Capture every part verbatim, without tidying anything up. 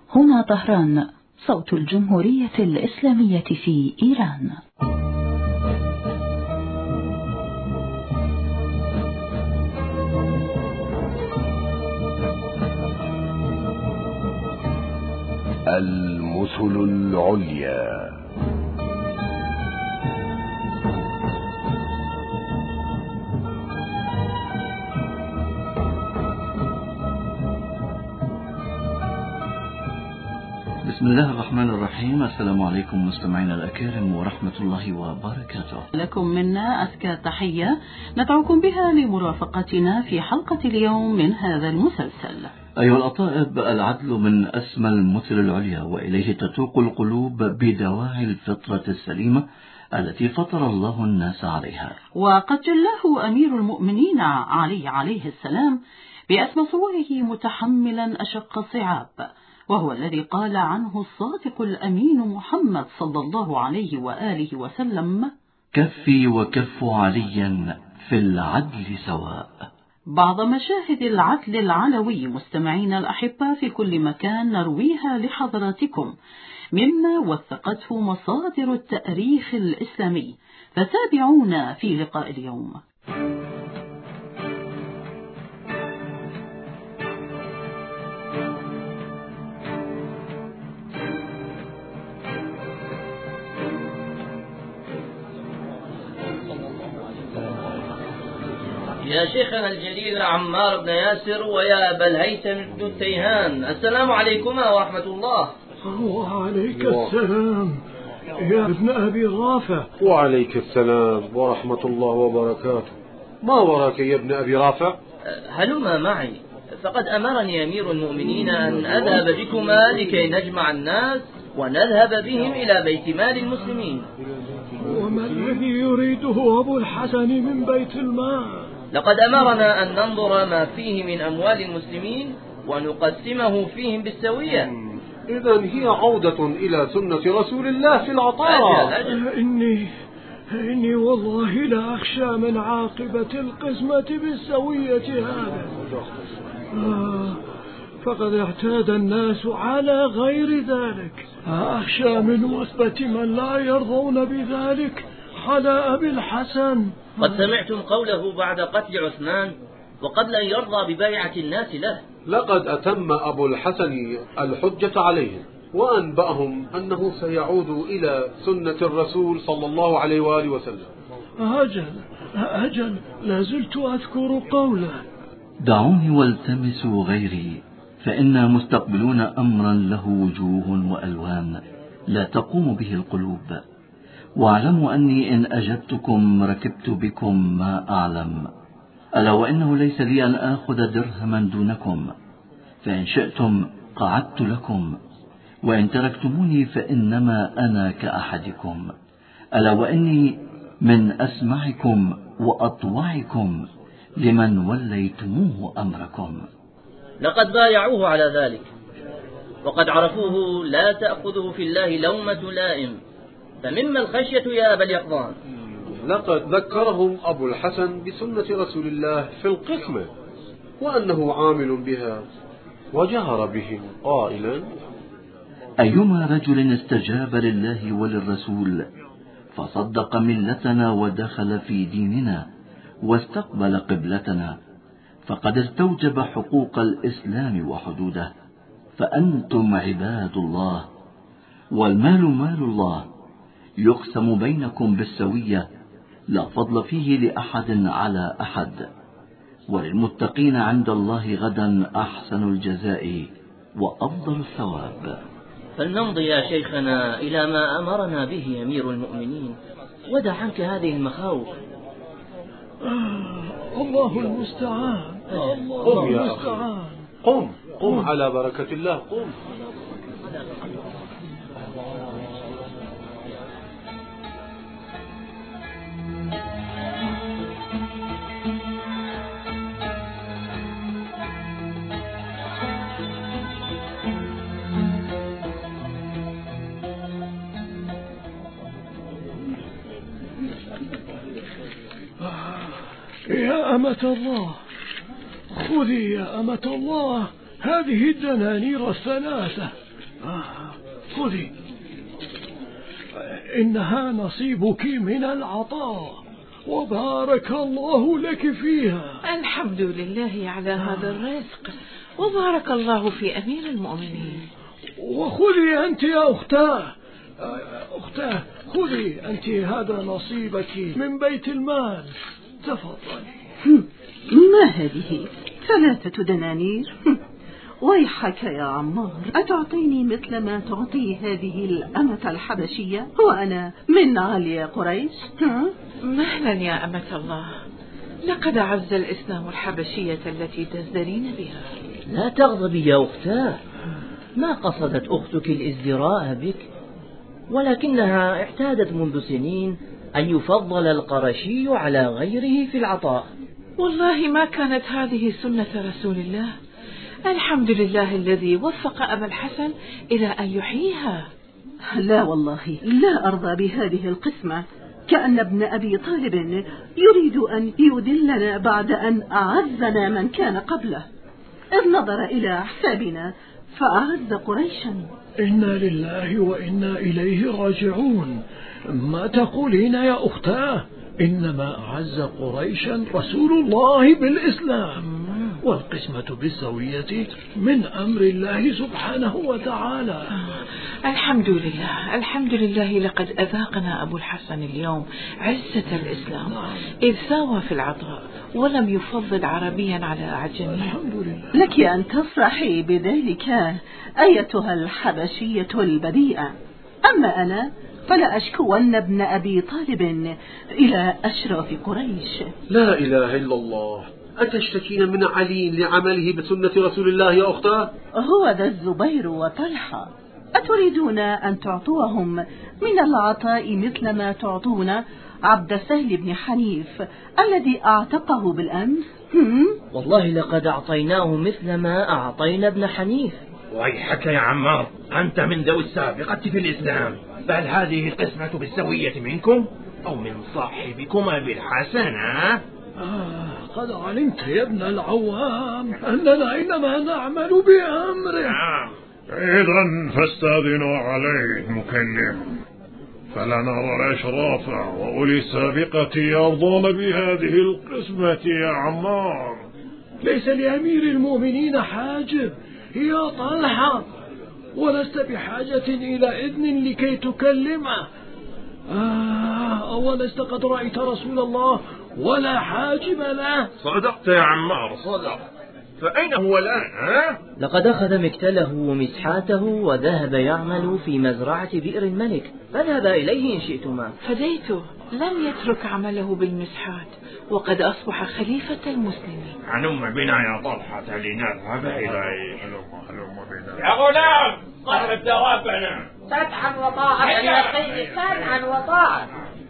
هنا طهران، صوت الجمهورية الإسلامية في إيران. المثل العليا. بسم الله الرحمن الرحيم. السلام عليكم مستمعينا الأكارم ورحمة الله وبركاته. لكم منا أزكى تحية ندعوكم بها لمرافقتنا في حلقة اليوم من هذا المسلسل. أيها الأطائب، العدل من أسمى المثل العليا، وإليه تتوق القلوب بدواعي الفطرة السليمة التي فطر الله الناس عليها. وقد جله أمير المؤمنين علي عليه السلام بأسمى صوره متحملا أشق الصعاب، وهو الذي قال عنه الصادق الأمين محمد صلى الله عليه وآله وسلم: كفي وكف عليا في العدل سواء. بعض مشاهد العدل العلوي مستمعين الأحبة في كل مكان نرويها لحضراتكم مما وثقته مصادر التاريخ الإسلامي، فتابعونا في لقاء اليوم. يا شيخنا الجليل عمار بن ياسر ويا أبا الهيثم بن التيهان، السلام عليكما ورحمة الله. وعليك السلام يا ابن أبي رافع. وعليك السلام ورحمة الله وبركاته. ما وراك يا ابن أبي رافع؟ هلما معي، فقد أمرني أمير المؤمنين أن أذهب بكما لكي نجمع الناس ونذهب بهم إلى بيت مال المسلمين. وما الذي يريده أبو الحسن من بيت المال؟ لقد أمرنا أن ننظر ما فيه من أموال المسلمين ونقسمه فيهم بالسوية. إذن هي عودة إلى سنة رسول الله في العطاء. أجل أجل. إني إني والله لا أخشى من عاقبة القسمة بالسوية هذا. آه فقد اعتاد الناس على غير ذلك. أخشى من وثبة من لا يرضون بذلك على أبي الحسن. قد سمعتم قوله بعد قتل عثمان وقبل أن يرضى ببيعة الناس له. لقد أتم أبو الحسن الحجة عليهم وأنبأهم أنه سيعود إلى سنة الرسول صلى الله عليه وآله وسلم. أجل أجل لازلت أذكر قوله: دعوني والتمسوا غيري، فإنا مستقبلون أمرا له وجوه وألوان لا تقوم به القلوب. واعلموا أني إن أجبتكم ركبت بكم ما أعلم، ألا وإنه ليس لي أن آخذ درهما دونكم، فإن شئتم قعدت لكم، وإن تركتموني فإنما أنا كأحدكم، ألا وإني من أسمعكم وأطوعكم لمن وليتموه أمركم. لقد بايعوه على ذلك، وقد عرفوه لا تأخذه في الله لومة لائم، فمما الخشية يا أبا اليقظان؟ لقد ذكرهم أبو الحسن بسنة رسول الله في القسمة وأنه عامل بها، وجهر بهم قائلا: أيما رجل استجاب لله وللرسول فصدق ملتنا ودخل في ديننا واستقبل قبلتنا فقد استوجب حقوق الإسلام وحدوده، فأنتم عباد الله، والمال مال الله، يقسم بينكم بالسوية، لا فضل فيه لأحد على أحد، وللمتقين عند الله غدا أحسن الجزاء وأفضل الثواب. فلنمضي يا شيخنا إلى ما أمرنا به أمير المؤمنين، ودع عنك هذه المخاوف. آه الله المستعان. قم يا أخي، قم قم على بركة الله، قم. يا أمة الله، خذي يا أمة الله هذه الدنانير الثلاثة آه خذي، إنها نصيبك من العطاء، وبارك الله لك فيها. الحمد لله على هذا الرزق، وبارك الله في أمير المؤمنين. وخذي أنت يا أختاه، أختاه خذي أنت هذا نصيبك من بيت المال، تفضلي. ما هذه؟ ثلاثة دنانير؟ ويحك يا عمار، أتعطيني مثل ما تعطي هذه الأمة الحبشية وأنا من عليا قريش؟ مهلا يا أمة الله، لقد عز الإسلام الحبشية التي تزدرين بها. لا تغضبي يا أختاه، ما قصدت أختك الازدراء بك، ولكنها اعتادت منذ سنين أن يفضل القرشي على غيره في العطاء. والله ما كانت هذه سنة رسول الله، الحمد لله الذي وفق أبا الحسن إلى أن يحييها. لا والله لا أرضى بهذه القسمة، كأن ابن أبي طالب يريد أن يذلنا بعد أن أعزنا من كان قبله، إذ نظر إلى حسابنا فأعز قريشا. إنا لله وإنا إليه راجعون. ما تقولين يا أختاه؟ إنما أعز قريشا رسول الله بالإسلام، والقسمة بالسوية من أمر الله سبحانه وتعالى. الحمد لله الحمد لله، لقد أذاقنا أبو الحسن اليوم عزة الإسلام، إذ ساوى في العطاء ولم يفضل عربيا على أعجمي. الحمد لله. لك أن تفرحي بذلك أيتها الحبشية البديئة، أما أنا فلا أشكون ابن أبي طالب إلى أشراف قريش. لا إله إلا الله، أتشتكين من علي لعمله بسنة رسول الله يا أختاه؟ هو ذا الزبير وطلحة، أتريدون أن تعطوهم من العطاء مثل ما تعطون عبد سهل بن حنيف الذي أعتقه بالأمس؟ والله لقد أعطيناه مثل ما أعطينا ابن حنيف. ويحك يا عمار، أنت من ذوي السابقة في الإسلام، فهل هذه القسمة بالسوية منكم أو من صاحبكم أبي الحسن؟ آه قد علمت يا ابن العوام أننا إنما نعمل بأمره. آه. إذن فاستاذنوا عليه مكلم، فلنرى الأشراف وأولي السابقة يرضون بهذه القسمة يا عمار. ليس لأمير المؤمنين حاجب يا طلحة، ولست بحاجة إلى إذن لكي تكلمه. آه ولست قد رأيت رسول الله ولا حاجب له. صدقت يا عمار صدق، فأين هو الآن؟ ها؟ لقد أخذ مكتله ومسحاته وذهب يعمل في مزرعة بئر الملك، فاذهب إليه إن شئتما. فديته، لم يترك عمله بالمسحات، وقد أصبح خليفة المسلمين. هلم بنا يا طلحة لنذهب إليه. يا غلام قرب دوابنا. سمعا وطاعة يا سيدي، سمعا وطاعة.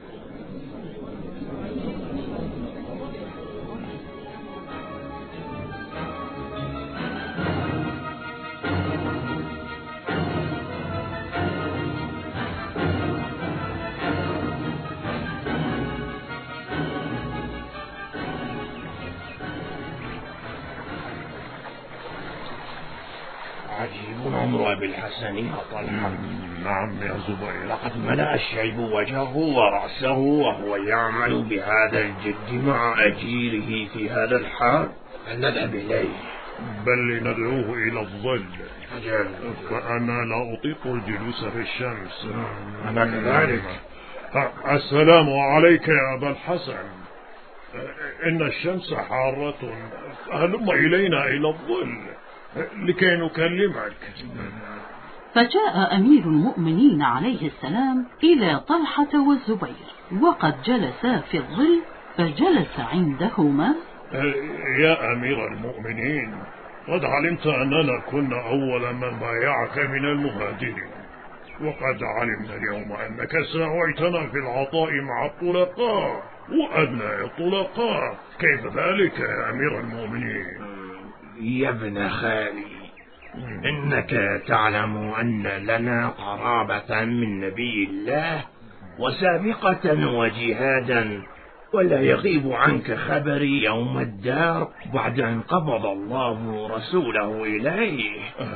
عجيب أمر أبي الحسن يا طلحة. نعم يا زبير، لقد ملأ الشيب وجهه ورأسه وهو يعمل بهذا الجد مع أجيره في هذا الحال. فلنذهب إليه. بل لندعوه إلى الظل، أجل. فأنا لا أطيق الجلوس في الشمس. أنا كذلك. السلام عليك يا أبا الحسن، إن الشمس حارة، هلم إلينا إلى الظل لكي نكلمك. فجاء أمير المؤمنين عليه السلام إلى طلحة والزبير، وقد جلسا في الظل، فجلس عندهما. يا أمير المؤمنين، قد علمت أننا كنا أول من بايعك من المهاجرين، وقد علمنا اليوم أنك ساويتنا في العطاء مع الطلقاء وأبناء الطلقاء، كيف ذلك يا أمير المؤمنين؟ يا ابن خالي، إنك تعلم أن لنا قرابة من نبي الله وسابقة وجهادا، ولا يغيب عنك خبري يوم الدار بعد أن قبض الله رسوله إليه.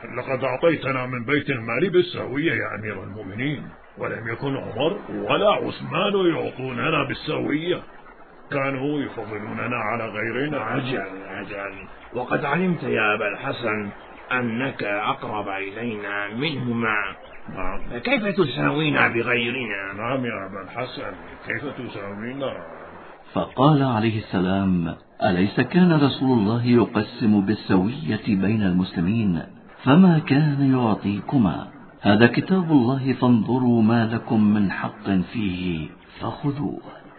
لقد أعطيتنا من بيت المال بالسوية يا أمير المؤمنين، ولم يكن عمر ولا عثمان يعطوننا بالسوية، كانوا يفضلوننا على غيرنا. أجل أجل، وقد علمت يا أبا الحسن أنك أقرب إلينا منهما، نعم. كيف تساوينا بغيرنا؟ نعم يا أبا الحسن، كيف تساوينا؟ فقال عليه السلام: أليس كان رسول الله يقسم بالسوية بين المسلمين؟ فما كان يعطيكما؟ هذا كتاب الله فانظروا ما لكم من حق فيه فخذوه.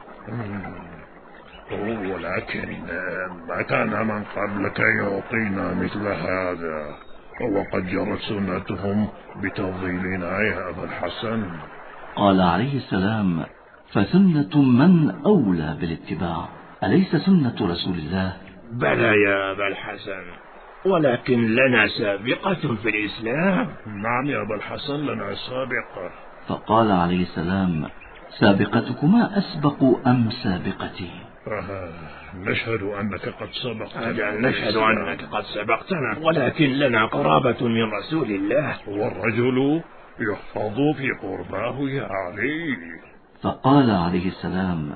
ولكن ما كان من قبلك يعطينا مثل هذا، وقد جرت سنتهم بتفضيلنا يا أبا الحسن. قال عليه السلام: فسنة من أولى بالاتباع؟ أليس سنة رسول الله؟ بلى يا أبا الحسن، ولكن لنا سابقة في الإسلام. نعم يا أبا الحسن، لنا سابقة. فقال عليه السلام: سابقتكما أسبق أم سابقتي؟ آه، نشهد أنك قد سبقتنا. أجل، نشهد أنك قد سبقتنا، ولكن لنا قرابة من رسول الله، والرجل يحفظ في قرباه يا علي. فقال عليه السلام: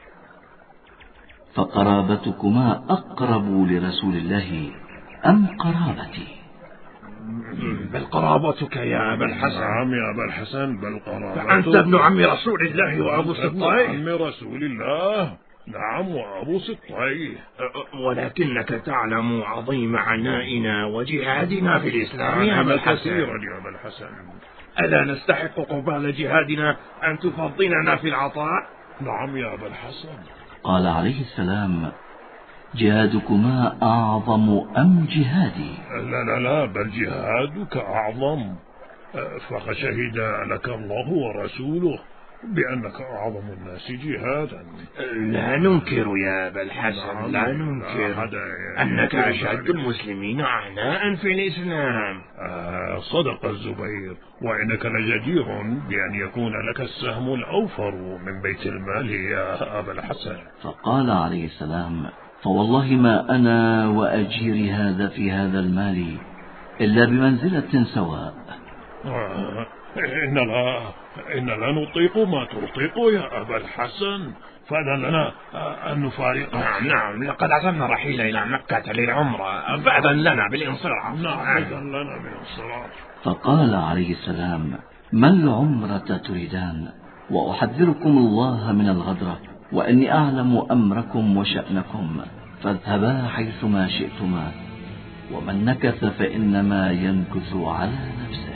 فقرابتكما أقرب لرسول الله أم قرابتي؟ بل قرابتك يا أبا الحسن. نعم يا أبا الحسن، بل قرابتك. فأنت ابن عم رسول الله وأبو سبطيه. ابن عم رسول الله، نعم، وأبو سبطيه. ولكنك تعلم عظيم عنائنا وجهادنا في الإسلام يا أبا الحسن. يا أبا الحسن، ألا نستحق قبال جهادنا أن تفضلنا في العطاء؟ نعم يا أبا الحسن. قال عليه السلام: جهادكما أعظم أم جهادي؟ لا لا لا، بل جهادك أعظم، فقد شهد لك الله ورسوله بأنك أعظم الناس جهادا. لا ننكر يا أبا الحسن، لا ننكر أنك أشد المسلمين عناء في الإسلام. آه، صدق الزبير، وإنك لجدير بأن يكون لك السهم الأوفر من بيت المال يا أبا الحسن. فقال عليه السلام: فوالله ما أنا وأجير هذا في هذا المال إلا بمنزلة سواء. آه، إن لا إن لا نطيق ما تطيق يا أبا الحسن، فأذن لنا أن نفارق. نعم نعم، لقد عزمنا رحيل إلى مكة للعمرة، فأذن لنا بالانصراف. نعم، أذن لنا بالانصراف. فقال عليه السلام: ما العمرة تريدان؟ وأحذركم الله من الغدرة، وإني أعلم أمركم وشأنكم، فاذهبا حيثما شئتما، ومن نكث فإنما ينكث على نفسه.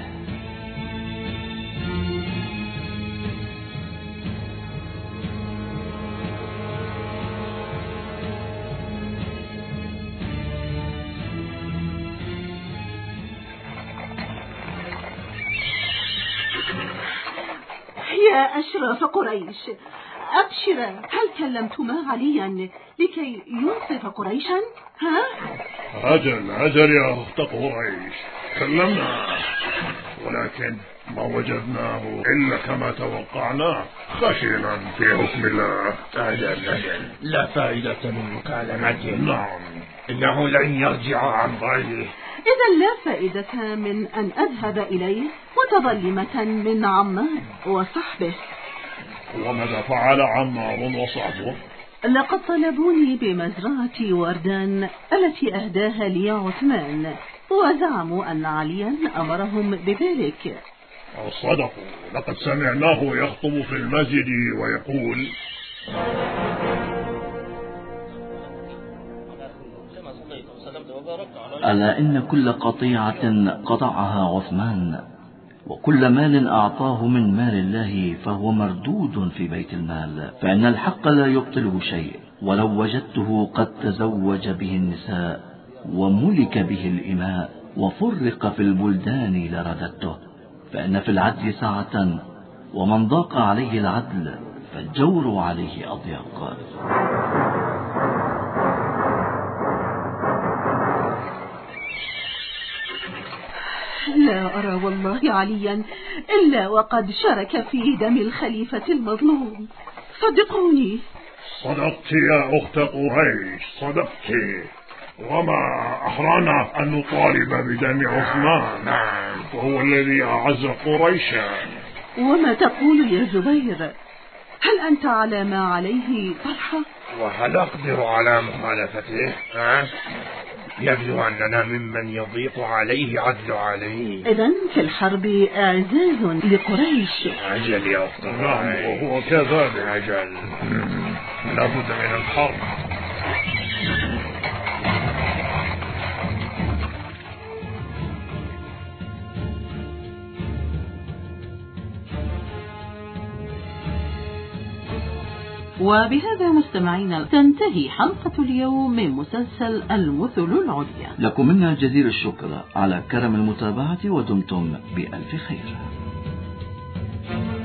يا أشرف قريش، أبشرا، هل كلمتما عليا لكي ينصف قريشا؟ ها؟ أجل أجل يا أخت قريش، كلمنا، ولكن ما وجدناه إلا كما توقعنا، خشنا في حكم الله. أجل أجل، لا فائدة من مكالمته. نعم، إنه لن يرجع عن ضيله. إذا لا فائدة من أن أذهب إليه متظلمة من عمار وصحبه. وماذا فعل عمار وصحبه؟ لقد طلبوني بمزرعة وردان التي أهداها لي عثمان، وزعموا أن عليا أمرهم بذلك. صدقوا، لقد سمعناه يخطب في المسجد ويقول: ألا إن كل قطيعة قطعها عثمان وكل مال أعطاه من مال الله فهو مردود في بيت المال، فإن الحق لا يبطله شيء، ولو وجدته قد تزوج به النساء وملك به الإماء وفرق في البلدان لرددته، فإن في العدل سعة، ومن ضاق عليه العدل فالجور عليه أضيق. لا أرى والله عليا إلا وقد شارك في دم الخليفة المظلوم، صدقوني. صدقت يا أخت قريش، صدقت، وما أحرانا أن نطالب بدم عثمان وهو الذي أعز قريشا. وما تقول يا زبير؟ هل أنت على ما عليه طلحة؟ وهل أقدر على مخالفته؟ أه؟ يبدو أننا ممن يضيق عليه عدل عليه. إذن في الحرب إعزاز لقريش. أجل يا أخت. نعم وهو كذلك. أجل لابد من الحرب. وبهذا مستمعينا تنتهي حلقة اليوم من مسلسل المثل العليا. لكم منا جزيل الشكر على كرم المتابعة ودمتم بألف خير.